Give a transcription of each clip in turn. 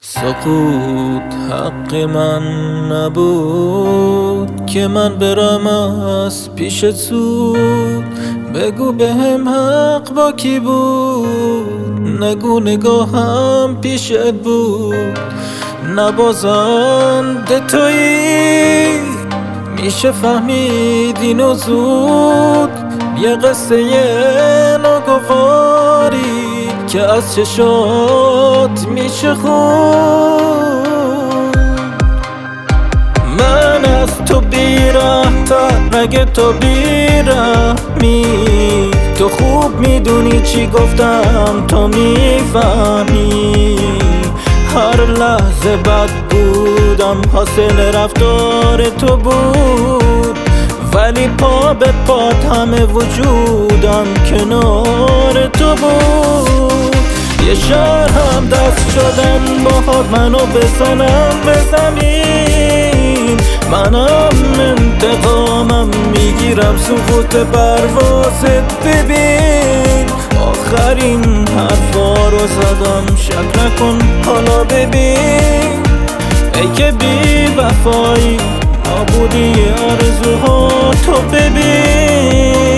سقوط حق من نبود که من برم از پیش زود. بگو بهم حق با کی بود، نگو نگاهم پیشت بود. نبازنده تویی میشه فهمید اینو زود. یه قصه ناگواری که از چشات میشه خون. من از تو بیرحم‌تر مگه تو بیرحمی؟ تو خوب میدونی چی گفتم، تو میفهمی. هر لحظه بد بودم حاصل رفتار تو بود، ولی پا به پات همه وجودم کنار تو بود. یه شهر هم دست شدن باهات منو بزنم به زمین. منم انتقامم میگیرم سقوط پروازت. ببین آخرین حرفا رو زدم، شک نکن حالا ببین. ای که بی وفایی نابودی آرزوها تو ببین.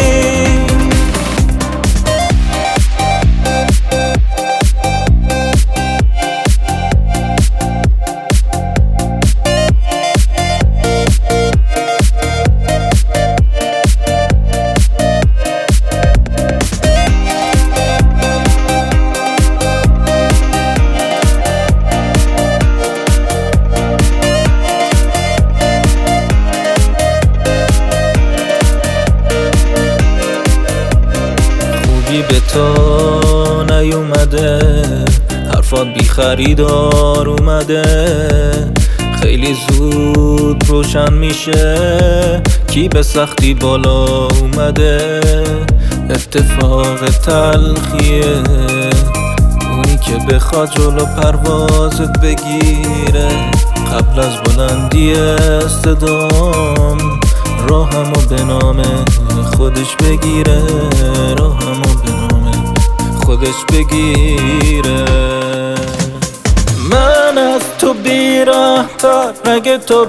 به تو نیومده، حرفات بی خریدار اومده. خیلی زود روشن میشه کی به سختی بالا اومده. اتفاق تلخیه اونی که بخواد جلو پروازت بگیره. قبل از بلندی صدام راهمو به نام خودش بگیره. راهمو به نام خودش بگیره. من از تو بیرحم‌تر مگه تو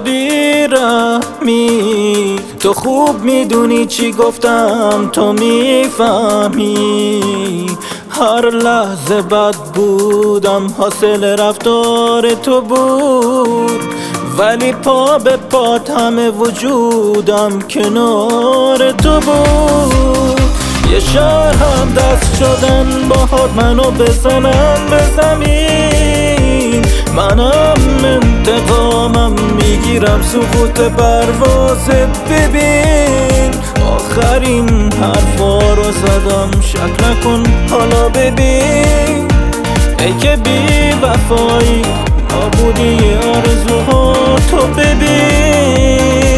بیرحمی؟ تو خوب میدونی چی گفتم، تو میفهمی. هر لحظه بد بودم حاصل رفتار تو بود، ولی پا به پات همه وجودم کنار تو بود. یه شهر هم دست شدن باهات منو بزنم به زمین. منم انتقامم میگیرم سقوط پروازت. ببین آخرین حرفا رو زدم، شک نکن حالا ببین. ای که بی وفایی نابودی آرزوها تو ببین.